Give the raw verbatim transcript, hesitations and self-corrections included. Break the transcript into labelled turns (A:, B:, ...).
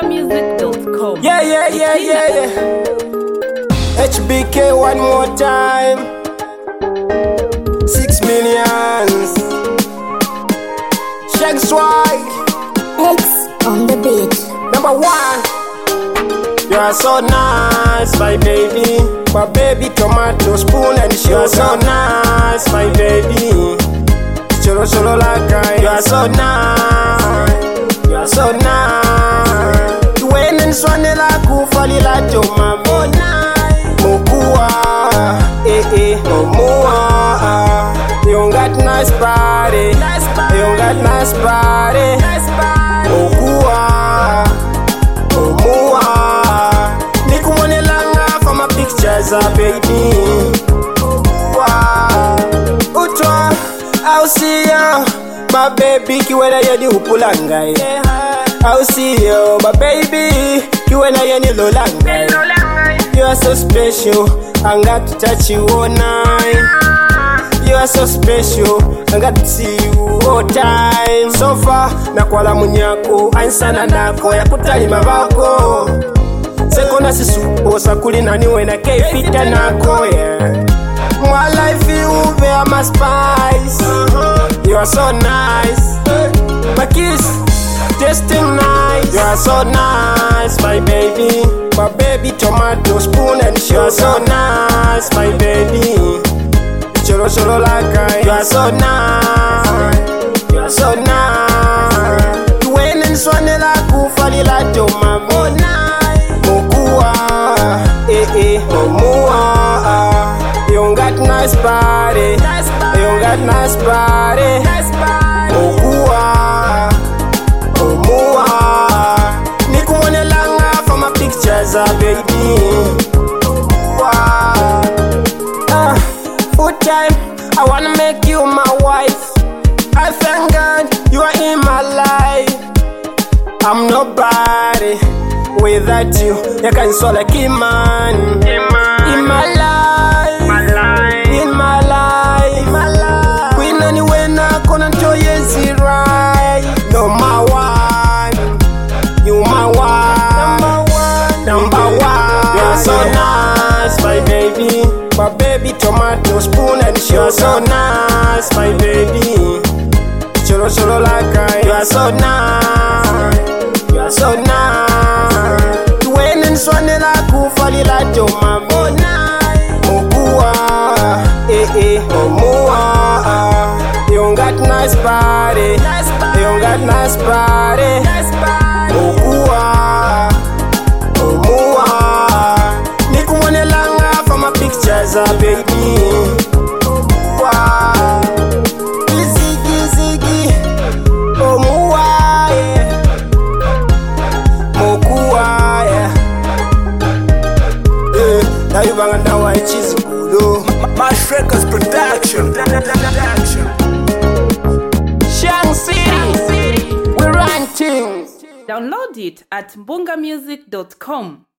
A: bunga music dot com.
B: Yeah, yeah, yeah, yeah, yeah. H B K one more time. Six millions. Shag Swag.
C: X on the beat.
B: Number one. You are so nice, my baby. My baby tomato spoon and sugar. You are so nice, my baby. Cholo cholo like I. You are so nice. You are so nice. When and swane la kufali la joma mo nice. Mokua, eh eh, momua. You got nice body. You got nice body. Mokua, momua. Nikumone langa for my pictures, ah baby. Mokua, utwa, I'll see ya, my baby. Kiwena yedi upulangai. I'll see you, my baby. Kiwena yedi lolangai. You are so special, I got to touch you all night. You are so special, I got to see you all time. So far, nakwala munyako, ansana nako ya kutalima bako. Sekona sisupo, sakuli nani wena keifita nako, yeah. My life you bear my spice. You are so nice, my kiss, tasting nice. You are so nice, my baby. My baby tomato spoon and sugar. You are so nice, my baby. Cholo cholo like I. You are so nice. You are so nice. When and swane la kufali la joma mo nice. Mokua, eh eh, momua. You got nice body. You got nice body. Mokua, momua. Nikumone langa for my pictures, ah baby. Wow. Ah, full time, I wanna make you my wife. I thank God you are in my life. I'm nobody without you. You can so like a man in my life, in my life. We nani wena kona toyezi right. No my one, you my one, number one, number one. You are so nice, my baby. My baby tomato spoon and sugar. You are so nice, my baby. Cholo cholo like I. You are so nice. You are so nice. When and swane la kufali la joma mo nice. Mokua, eh eh, momua. You got nice body. You got nice body. Mokua, momua. Nikumone langa for my pictures, ah baby. Wow. Ziggy ziggy, momua, yeah. Mokua, yeah. Eh, now you bang now I cheese kudo.
D: Mash Records Production.
B: Shang City, we run things.
A: Download it at bunga music dot com.